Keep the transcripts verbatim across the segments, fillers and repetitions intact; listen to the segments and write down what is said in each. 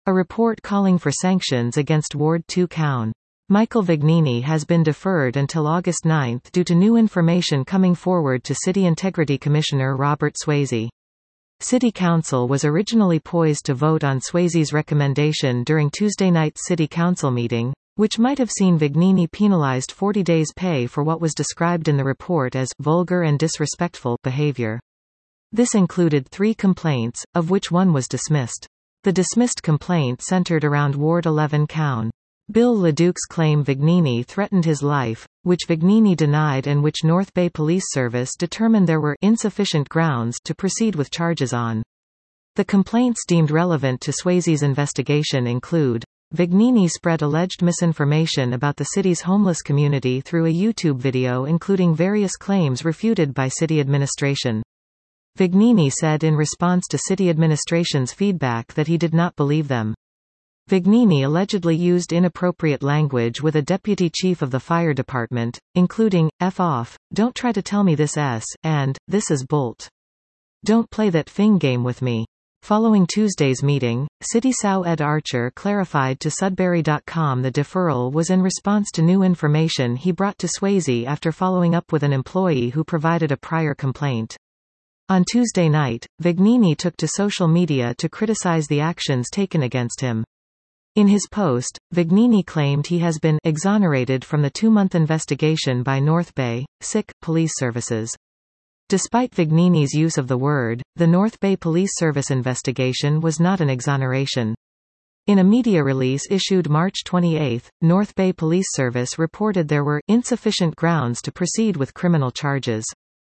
A report calling for sanctions against Ward two Coun. Michael Vignini has been deferred until August ninth due to new information coming forward to City Integrity Commissioner Robert Swayze. City Council was originally poised to vote on Swayze's recommendation during Tuesday night's City Council meeting, which might have seen Vignini penalized forty days' pay for what was described in the report as vulgar and disrespectful behavior. This included three complaints, of which one was dismissed. The dismissed complaint centered around Ward eleven Coun. Bill LeDuc's claim Vignini threatened his life, which Vignini denied and which North Bay Police Service determined there were insufficient grounds to proceed with charges on. The complaints deemed relevant to Swayze's investigation include: Vignini spread alleged misinformation about the city's homeless community through a YouTube video including various claims refuted by city administration. Vignini said in response to city administration's feedback that he did not believe them. Vignini allegedly used inappropriate language with a deputy chief of the fire department, including, F off, don't try to tell me this s, and, this is bolt. Don't play that fing game with me. Following Tuesday's meeting, City Sow Ed Archer clarified to Sudbury dot com the deferral was in response to new information he brought to Swayze after following up with an employee who provided a prior complaint. On Tuesday night, Vignini took to social media to criticize the actions taken against him. In his post, Vignini claimed he has been exonerated from the two-month investigation by North Bay, S I C, Police Services. Despite Vignini's use of the word, the North Bay Police Service investigation was not an exoneration. In a media release issued March twenty-eighth, North Bay Police Service reported there were insufficient grounds to proceed with criminal charges.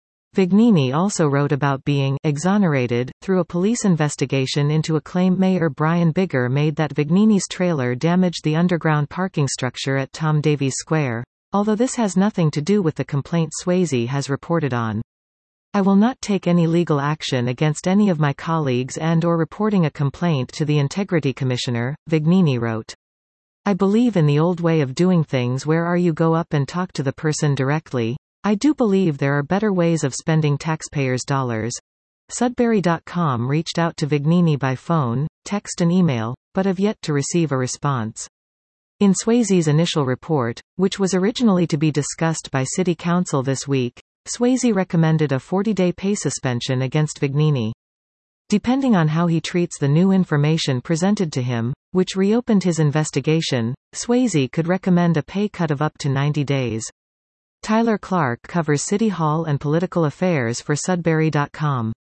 Vignini also wrote about being exonerated through a police investigation into a claim Mayor Brian Bigger made that Vignini's trailer damaged the underground parking structure at Tom Davies Square, although this has nothing to do with the complaint Swayze has reported on. I will not take any legal action against any of my colleagues and or reporting a complaint to the Integrity Commissioner, Vignini wrote. I believe in the old way of doing things where are you go up and talk to the person directly. I do believe there are better ways of spending taxpayers' dollars. Sudbury dot com reached out to Vignini by phone, text and email, but have yet to receive a response. In Swayze's initial report, which was originally to be discussed by City Council this week, Swayze recommended a forty-day pay suspension against Vignini. Depending on how he treats the new information presented to him, which reopened his investigation, Swayze could recommend a pay cut of up to ninety days. Tyler Clark covers City Hall and political affairs for Sudbury dot com.